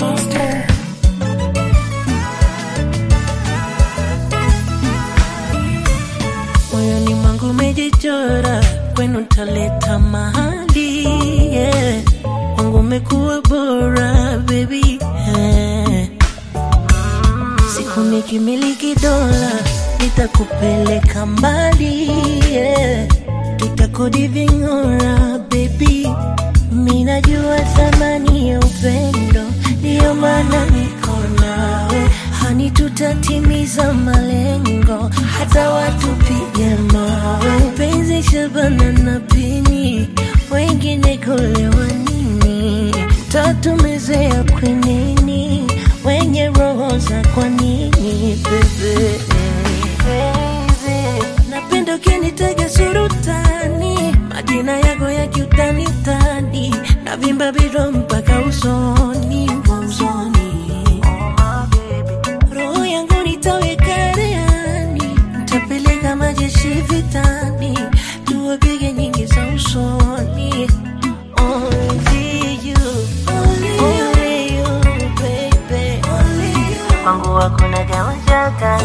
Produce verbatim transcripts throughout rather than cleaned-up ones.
Moyoni mwangu umejichora, kwenu nitaleta mahali, yeah. Kwangu umekuwa bora, baby, yeah. Siku nikimiliki dola, nitakupeleka mbali, yeah. Tutakodi ving'ora, baby. Mimi najua thamani ya upendo, ndio maana niko nawe. Hani tutatimiza malengo, hata watu pige mawe. Penzi shabana na pini, wengine kulewa nini? Tatumezea kwenini, wenye roho za kwa nini, bebe? Napenda ukinitega surutani, majina yako ya kiutani utani, na vimba biro mpaka usoni, usoni. Roho yangu nitaweka reani, nitapeleka majeshi vitani, tuwapige nyingi za usoni. Only you, only you, baby. Kwangu hakuna kama shaka,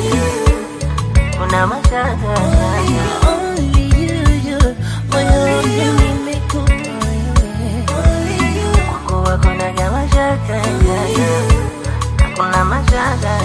kuna mashaka. Only you, you, moyoni nimekupa wewe. Kwangu hakuna kama shaka, kuna mashaka.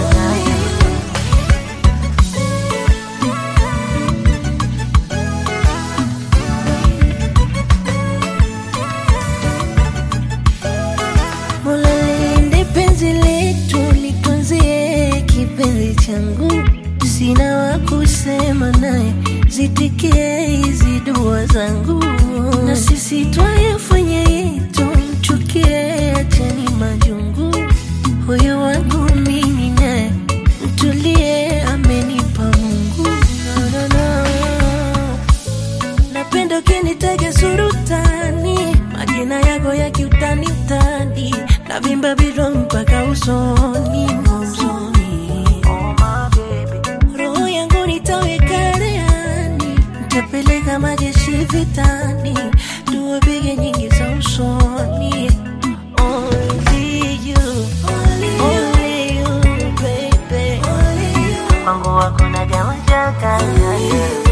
Mola linde penzi letu, litunzie kipenzi changu. Sina wa kusema naye, zitikie hizi dua zangu. Na sisi twayafanya yetu, mchukie acheni majungu. Huyo wangu mimi naye, mtulie amenipa Mungu. No, no, no. Napenda ukinitega surutani, majina yako ya kiutani utani, na vimba biro mpaka usoni, usoni. Roho yangu nitaweka reani, nitapeleka majeshi vitani, tuwapige nyingi za usoni. Only you, only you, baby. Kwangu hakuna kama shaka.